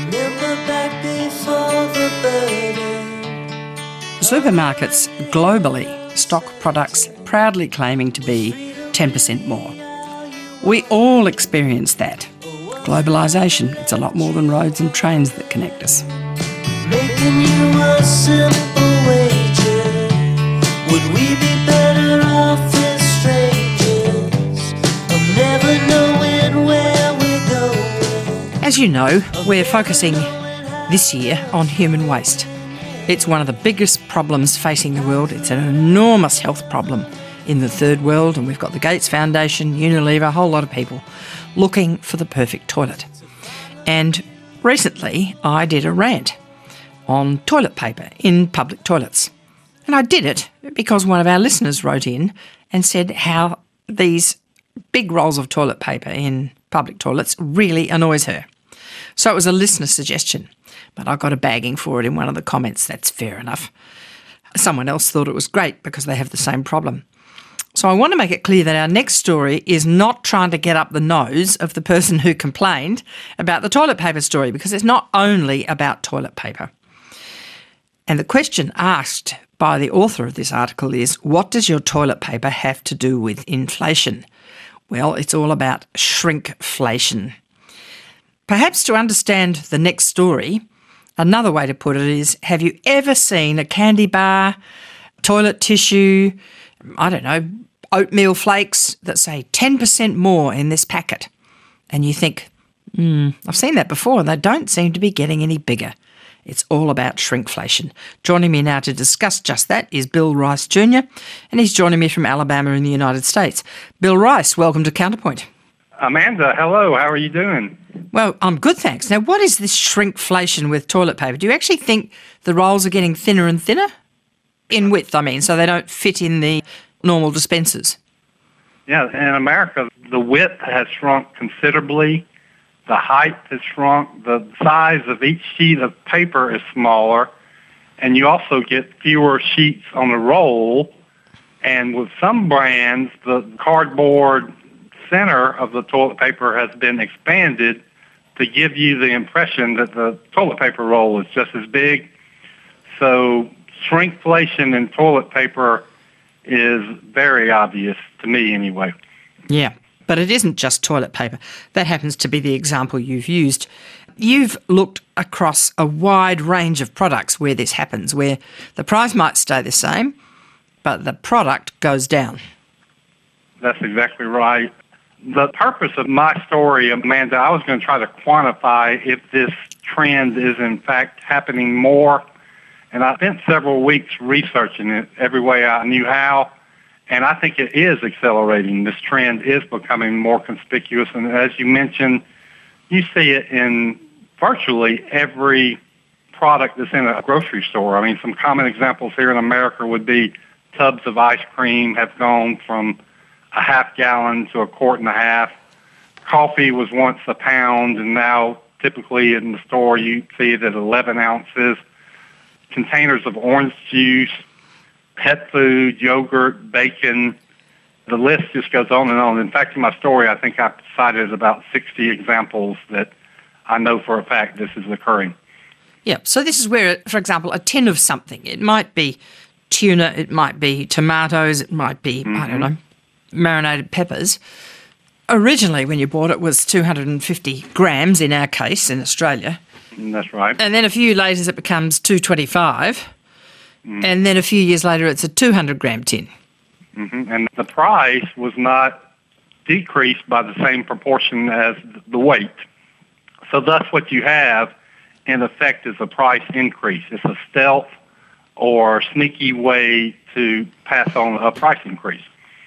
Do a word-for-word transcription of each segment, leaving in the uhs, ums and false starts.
Remember back before the burden. Supermarkets globally stock products proudly claiming to be ten percent more. We all experience that. Globalisation, it's a lot more than roads and trains that connect us. Making you a simple wager. Would we be better off as strangers? Of never knowing where we're going. As you know, we're focusing this year on human waste. It's one of the biggest problems facing the world. It's an enormous health problem in the third world, and we've got the Gates Foundation, Unilever, a whole lot of people looking for the perfect toilet. And recently I did a rant on toilet paper in public toilets. And I did it because one of our listeners wrote in and said how these big rolls of toilet paper in public toilets really annoys her. So it was a listener suggestion, but I got a bagging for it in one of the comments. That's fair enough. Someone else thought it was great because they have the same problem. So I want to make it clear that our next story is not trying to get up the nose of the person who complained about the toilet paper story, because it's not only about toilet paper. And the question asked by the author of this article is, what does your toilet paper have to do with inflation? Well, it's all about shrinkflation. Perhaps to understand the next story, another way to put it is, have you ever seen a candy bar, toilet tissue, I don't know, oatmeal flakes that say ten percent more in this packet? And you think, hmm, I've seen that before, and they don't seem to be getting any bigger. It's all about shrinkflation. Joining me now to discuss just that is Bill Rice Junior, and he's joining me from Alabama in the United States. Bill Rice, welcome to Counterpoint. Amanda, hello. How are you doing? Well, I'm good, thanks. Now, what is this shrinkflation with toilet paper? Do you actually think the rolls are getting thinner and thinner? In width, I mean, so they don't fit in the normal dispensers. Yeah, in America, the width has shrunk considerably. The height has shrunk. The size of each sheet of paper is smaller. And you also get fewer sheets on the roll. And with some brands, the cardboard center of the toilet paper has been expanded to give you the impression that the toilet paper roll is just as big. So shrinkflation in toilet paper is very obvious to me anyway. Yeah, but it isn't just toilet paper. That happens to be the example you've used. You've looked across a wide range of products where this happens, where the price might stay the same, but the product goes down. That's exactly right. The purpose of my story, Amanda, I was going to try to quantify if this trend is in fact happening more. And I spent several weeks researching it every way I knew how, and I think it is accelerating. This trend is becoming more conspicuous, and as you mentioned, you see it in virtually every product that's in a grocery store. I mean, some common examples here in America would be tubs of ice cream have gone from a half gallon to a quart and a half. Coffee was once a pound, and now typically in the store you see it at eleven ounces. Containers of orange juice, pet food, yogurt, bacon. The list just goes on and on. In fact, in my story, I think I've cited about sixty examples that I know for a fact this is occurring. Yeah, so this is where, for example, a tin of something, it might be tuna, it might be tomatoes, it might be, mm-hmm. I don't know, marinated peppers. Originally, when you bought it, was two hundred fifty grams in our case in Australia. That's right. And then a few years later it becomes two twenty-five, mm. and then a few years later it's a two hundred gram tin. Mm-hmm. And the price was not decreased by the same proportion as the weight. So thus what you have, in effect, is a price increase. It's a stealth or sneaky way to pass on a price increase.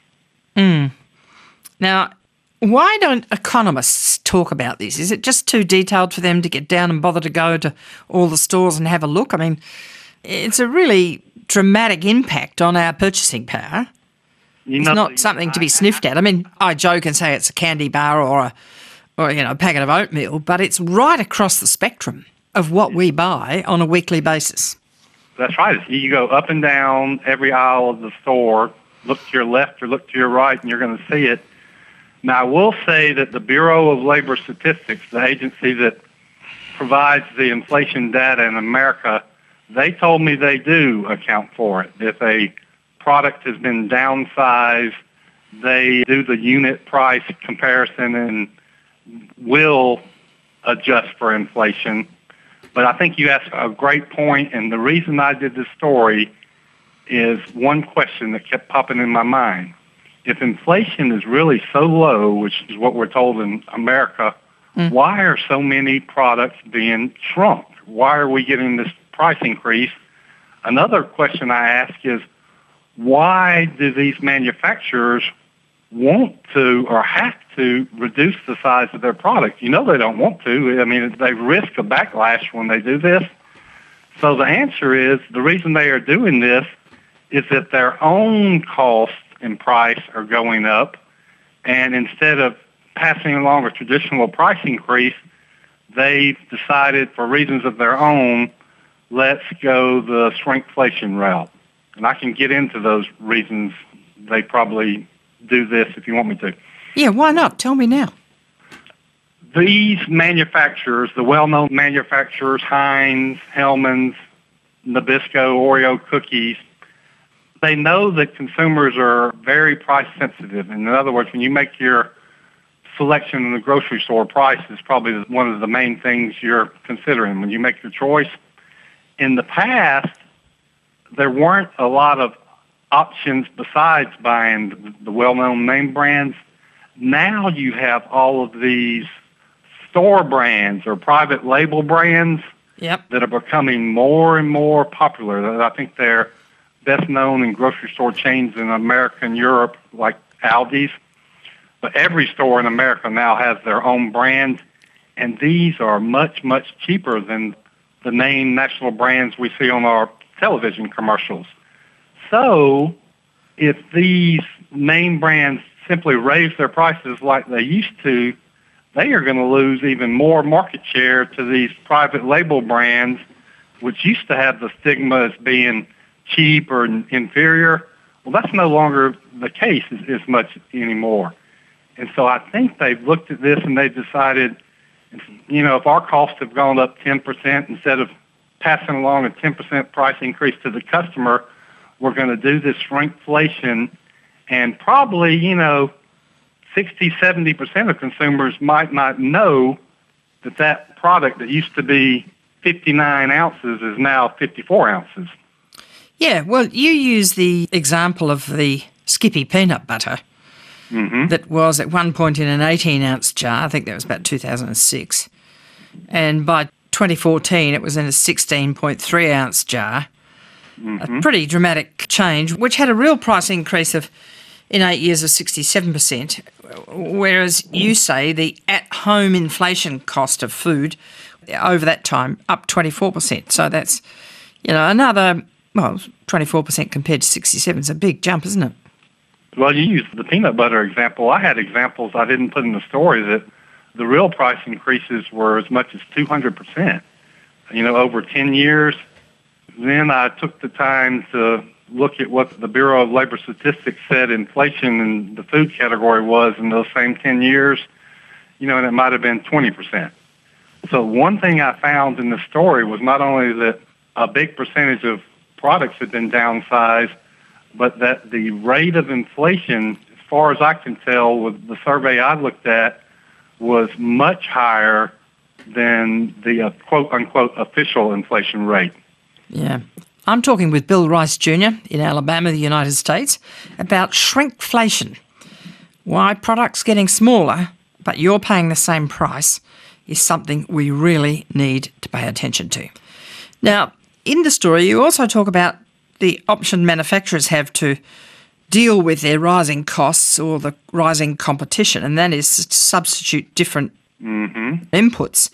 Mm. Now, why don't economists talk about this? Is it just too detailed for them to get down and bother to go to all the stores and have a look? I mean, it's a really dramatic impact on our purchasing power. You it's know, not something to be sniffed at. I mean, I joke and say it's a candy bar or a, or you know, a packet of oatmeal, but it's right across the spectrum of what we buy on a weekly basis. That's right. You go up and down every aisle of the store, look to your left or look to your right, and you're going to see it. Now, I will say that the Bureau of Labor Statistics, the agency that provides the inflation data in America, they told me they do account for it. If a product has been downsized, they do the unit price comparison and will adjust for inflation. But I think you asked a great point, and the reason I did this story is one question that kept popping in my mind. If inflation is really so low, which is what we're told in America, mm. why are so many products being shrunk? Why are we getting this price increase? Another question I ask is, why do these manufacturers want to or have to reduce the size of their product? You know they don't want to. I mean, they risk a backlash when they do this. So the answer is the reason they are doing this is that their own costs and price are going up, and instead of passing along a traditional price increase, they've decided for reasons of their own, let's go the shrinkflation route. And I can get into those reasons. They probably do this if you want me to. Yeah, why not? Tell me now. These manufacturers, the well-known manufacturers, Heinz, Hellmann's, Nabisco, Oreo cookies, they know that consumers are very price sensitive. In other words, when you make your selection in the grocery store, price is probably one of the main things you're considering when you make your choice. In the past, there weren't a lot of options besides buying the well-known name brands. Now you have all of these store brands or private label brands yep. that are becoming more and more popular. I think they're best known in grocery store chains in America and Europe, like Aldi's. But every store in America now has their own brand, and these are much, much cheaper than the name national brands we see on our television commercials. So if these name brands simply raise their prices like they used to, they are going to lose even more market share to these private label brands, which used to have the stigma as being cheap or inferior. Well, that's no longer the case as, as much anymore. And so I think they've looked at this and they've decided, you know, if our costs have gone up ten percent, instead of passing along a ten percent price increase to the customer, we're going to do this shrinkflation, and probably, you know, sixty, seventy percent of consumers might not know that that product that used to be fifty-nine ounces is now fifty-four ounces. Yeah, well, you use the example of the Skippy peanut butter mm-hmm. that was at one point in an eighteen-ounce jar. I think that was about two thousand six. And by twenty fourteen, it was in a sixteen point three ounce jar. Mm-hmm. A pretty dramatic change, which had a real price increase of, in eight years, of sixty-seven percent, whereas you say the at-home inflation cost of food over that time up twenty-four percent. So that's, you know, another, well, twenty-four percent compared to sixty-seven is a big jump, isn't it? Well, you used the peanut butter example. I had examples I didn't put in the story that the real price increases were as much as two hundred percent, you know, over ten years. Then I took the time to look at what the Bureau of Labor Statistics said inflation in the food category was in those same ten years, you know, and it might have been twenty percent. So one thing I found in the story was not only that a big percentage of products had been downsized, but that the rate of inflation, as far as I can tell with the survey I looked at, was much higher than the uh, quote-unquote official inflation rate. Yeah. I'm talking with Bill Rice Junior in Alabama, the United States, about shrinkflation. Why products getting smaller, but you're paying the same price, is something we really need to pay attention to. Now, in the story, you also talk about the option manufacturers have to deal with their rising costs or the rising competition, and that is to substitute different mm-hmm. inputs,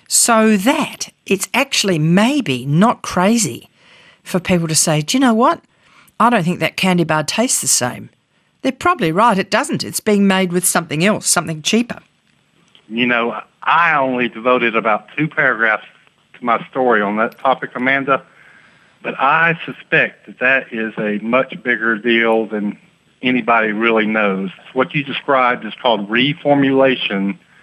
so that it's actually maybe not crazy for people to say, do you know what? I don't think that candy bar tastes the same. They're probably right, it doesn't. It's being made with something else, something cheaper. You know, I only devoted about two paragraphs to my story on that topic, Amanda, but I suspect that that is a much bigger deal than anybody really knows. What you described is called reformulation,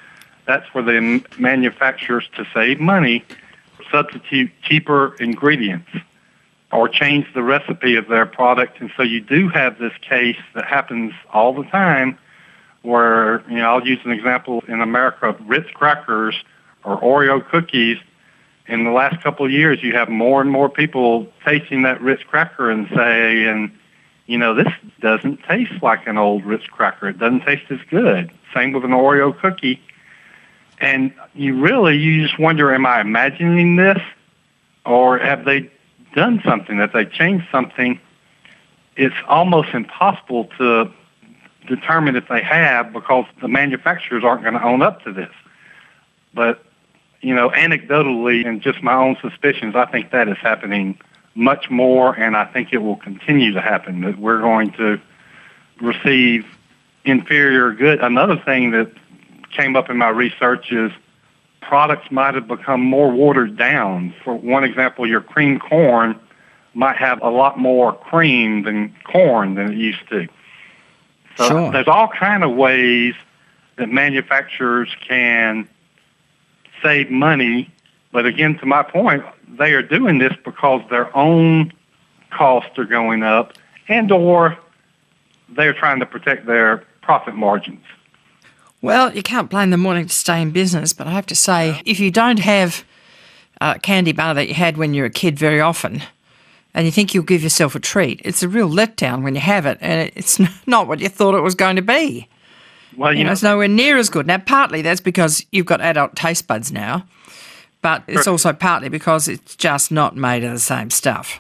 that's for the m- manufacturers to save money, substitute cheaper ingredients or change the recipe of their product. And so you do have this case that happens all the time where, you know, I'll use an example in America of Ritz crackers or Oreo cookies. In the last couple of years, you have more and more people tasting that Ritz cracker and saying, you know, this doesn't taste like an old Ritz cracker. It doesn't taste as good. Same with an Oreo cookie. And you really, you just wonder, am I imagining this? Or have they done something, that they changed something? It's almost impossible to determine if they have because the manufacturers aren't going to own up to this. But, you know, anecdotally and just my own suspicions, I think that is happening much more, and I think it will continue to happen, that we're going to receive inferior good. Another thing that came up in my research is products might have become more watered down. For one example, your cream corn might have a lot more cream than corn than it used to. So Sure. There's all kind of ways that manufacturers can save money. But again, to my point, they are doing this because their own costs are going up and or they're trying to protect their profit margins. Well, you can't blame them wanting to stay in business, but I have to say, if you don't have a candy bar that you had when you were a kid very often, and you think you'll give yourself a treat, it's a real letdown when you have it, and it's not what you thought it was going to be. Well, you, You know, know, it's nowhere near as good. Now, partly that's because you've got adult taste buds now, but it's Sure. also partly because it's just not made of the same stuff.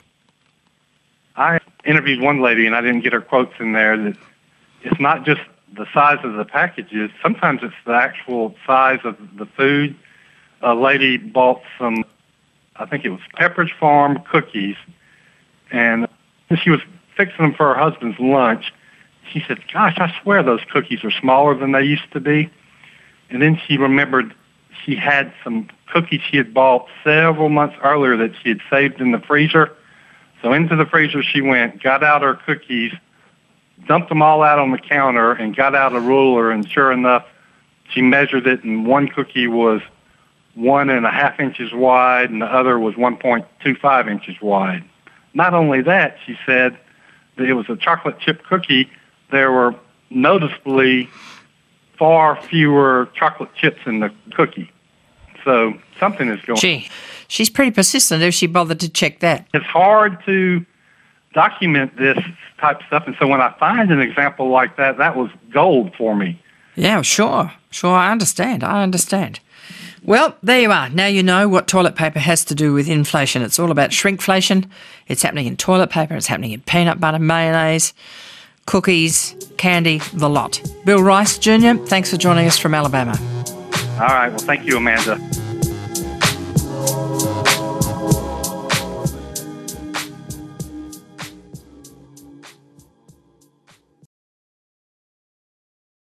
I interviewed one lady, and I didn't get her quotes in there, that it's not just the size of the packages. Sometimes it's the actual size of the food. A lady bought some, I think it was Pepperidge Farm cookies, and she was fixing them for her husband's lunch. She said, gosh, I swear those cookies are smaller than they used to be. And then she remembered she had some cookies she had bought several months earlier that she had saved in the freezer. So into the freezer she went, got out her cookies, dumped them all out on the counter, and got out a ruler. And sure enough, she measured it, and one cookie was one and a half inches wide, and the other was one point two five inches wide. Not only that, she said that it was a chocolate chip cookie. There were noticeably far fewer chocolate chips in the cookie. So something is going on. Gee, she's pretty persistent if she bothered to check that. It's hard to document this type of stuff. And so when I find an example like that, that was gold for me. Yeah, sure. Sure, I understand. I understand. Well, there you are. Now you know what toilet paper has to do with inflation. It's all about shrinkflation. It's happening in toilet paper. It's happening in peanut butter, mayonnaise, cookies, candy, the lot. Bill Rice Junior, thanks for joining us from Alabama. All right. Well, thank you, Amanda.